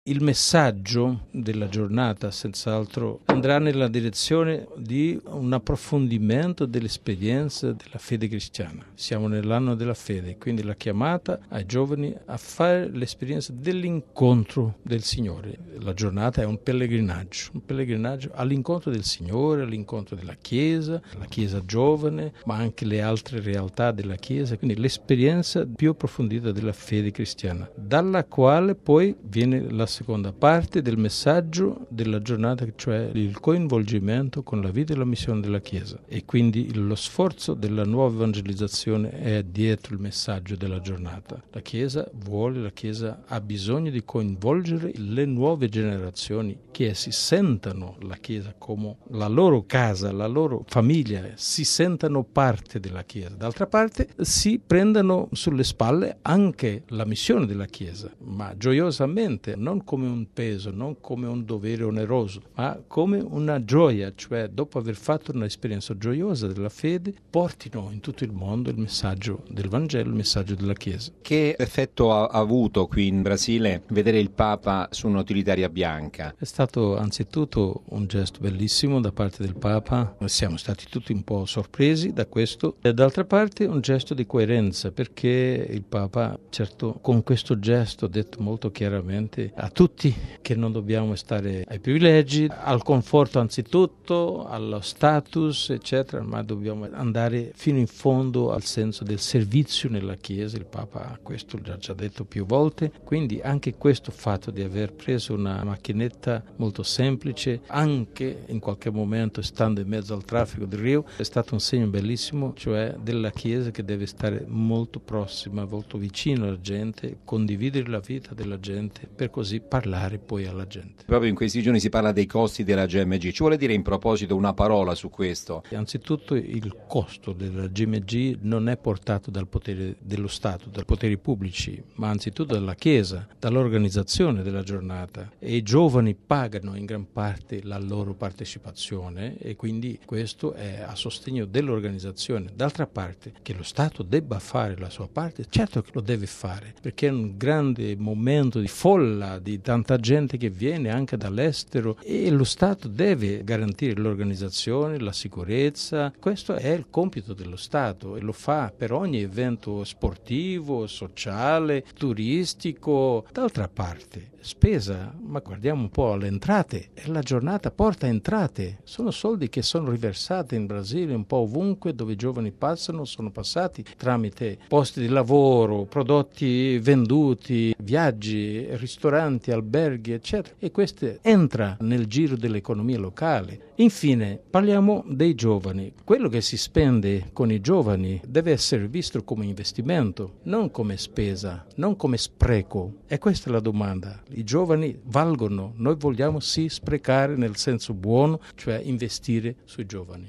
Il messaggio della giornata senz'altro andrà nella direzione di un approfondimento dell'esperienza della fede cristiana. Siamo nell'anno della fede, quindi la chiamata ai giovani a fare l'esperienza dell'incontro del Signore. La giornata è un pellegrinaggio all'incontro del Signore, all'incontro della Chiesa, la Chiesa giovane, ma anche le altre realtà della Chiesa, quindi l'esperienza più approfondita della fede cristiana, dalla quale poi viene la seconda parte del messaggio della giornata, cioè il coinvolgimento con la vita e la missione della Chiesa. E quindi lo sforzo della nuova evangelizzazione è dietro il messaggio della giornata. La Chiesa ha bisogno di coinvolgere le nuove generazioni, che si sentano la Chiesa come la loro casa, la loro famiglia, si sentano parte della Chiesa. D'altra parte si prendano sulle spalle anche la missione della Chiesa, ma gioiosamente, non come un peso, non come un dovere oneroso, ma come una gioia, cioè dopo aver fatto un'esperienza gioiosa della fede, portino in tutto il mondo il messaggio del Vangelo, il messaggio della Chiesa. Che effetto ha avuto qui in Brasile vedere il Papa su un'utilitaria bianca? È stato anzitutto un gesto bellissimo da parte del Papa, siamo stati tutti un po' sorpresi da questo, e d'altra parte un gesto di coerenza, perché il Papa, certo, con questo gesto ha detto molto chiaramente a tutti che non dobbiamo stare ai privilegi, al conforto anzitutto, allo status eccetera, ma dobbiamo andare fino in fondo al senso del servizio nella Chiesa. Il Papa questo l'ha già detto più volte, quindi anche questo fatto di aver preso una macchinetta molto semplice, anche in qualche momento stando in mezzo al traffico di Rio, è stato un segno bellissimo, cioè della Chiesa che deve stare molto prossima, molto vicino alla gente, condividere la vita della gente per così parlare poi alla gente. Proprio in questi giorni si parla dei costi della GMG. Ci vuole dire in proposito una parola su questo? Anzitutto il costo della GMG non è portato dal potere dello Stato, dai poteri pubblici, ma anzitutto dalla Chiesa, dall'organizzazione della giornata. E i giovani pagano in gran parte la loro partecipazione e quindi questo è a sostegno dell'organizzazione. D'altra parte, che lo Stato debba fare la sua parte, certo che lo deve fare, perché è un grande momento di folla, di tanta gente che viene anche dall'estero e lo Stato deve garantire l'organizzazione, la sicurezza. Questo è il compito dello Stato e lo fa per ogni evento sportivo, sociale, turistico. D'altra parte, spesa, ma guardiamo un po' alle entrate, e la giornata porta entrate, sono soldi che sono riversati in Brasile un po' ovunque dove i giovani passano, sono passati tramite posti di lavoro, prodotti venduti, viaggi, ristoranti, alberghi eccetera, e questo entra nel giro dell'economia locale. Infine parliamo dei giovani. Quello che si spende con i giovani deve essere visto come investimento, non come spesa, non come spreco, e questa è la domanda. I giovani valgono, noi vogliamo sì sprecare nel senso buono, cioè investire sui giovani.